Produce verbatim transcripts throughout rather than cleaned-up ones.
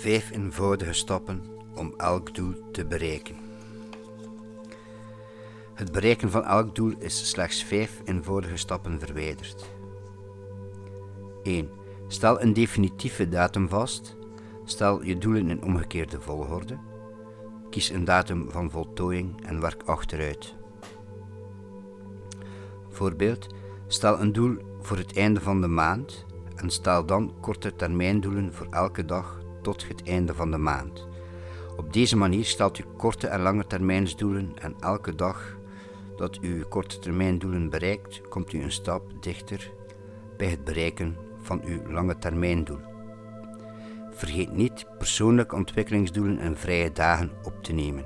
Vijf eenvoudige stappen om elk doel te bereiken. Het bereiken van elk doel is slechts vijf eenvoudige stappen verwijderd. één. Stel een definitieve datum vast. Stel je doelen in omgekeerde volgorde. Kies een datum van voltooiing en werk achteruit. Voorbeeld, stel een doel voor het einde van de maand en stel dan korte termijndoelen voor elke dag tot het einde van de maand. Op deze manier stelt u korte en lange termijnsdoelen en elke dag dat u uw korte termijndoelen bereikt, komt u een stap dichter bij het bereiken van uw lange termijndoel. Vergeet niet persoonlijke ontwikkelingsdoelen en vrije dagen op te nemen.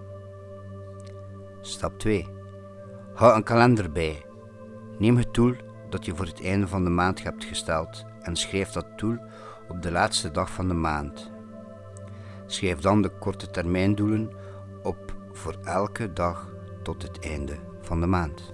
Stap twee. Hou een kalender bij. Neem het doel dat je voor het einde van de maand hebt gesteld en schrijf dat doel op de laatste dag van de maand. Schrijf dan de korte termijndoelen op voor elke dag tot het einde van de maand.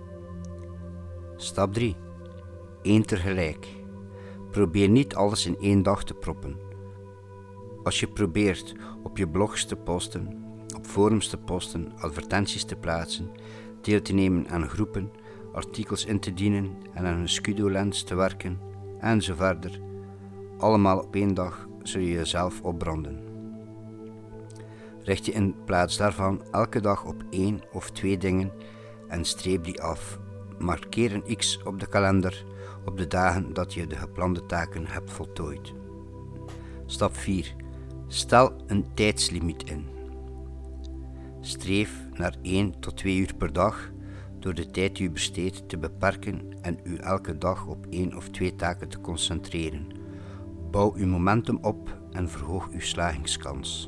Stap drie. Eén tegelijk. Probeer niet alles in één dag te proppen. Als je probeert op je blogs te posten, op forums te posten, advertenties te plaatsen, deel te nemen aan groepen, artikels in te dienen en aan een Scudo-lens te werken, en zo verder, allemaal op één dag zul je jezelf opbranden. Richt je in plaats daarvan elke dag op één of twee dingen en streep die af. Markeer een X op de kalender op de dagen dat je de geplande taken hebt voltooid. Stap vier. Stel een tijdslimiet in. Streef naar één tot twee uur per dag door de tijd die u besteedt te beperken en u elke dag op één of twee taken te concentreren. Bouw uw momentum op en verhoog uw slagingskans.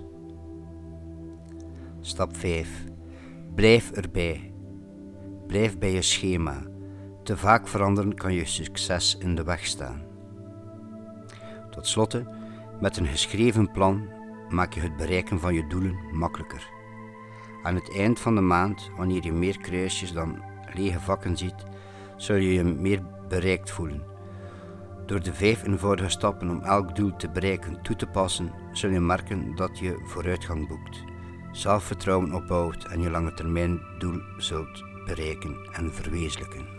Stap vijf. Blijf erbij. Blijf bij je schema. Te vaak veranderen kan je succes in de weg staan. Tot slotte, met een geschreven plan maak je het bereiken van je doelen makkelijker. Aan het eind van de maand, wanneer je meer kruisjes dan lege vakken ziet, zul je je meer bereikt voelen. Door de vijf eenvoudige stappen om elk doel te bereiken toe te passen, zul je merken dat je vooruitgang boekt, zelfvertrouwen opbouwt en je lange termijn doel zult bereiken en verwezenlijken.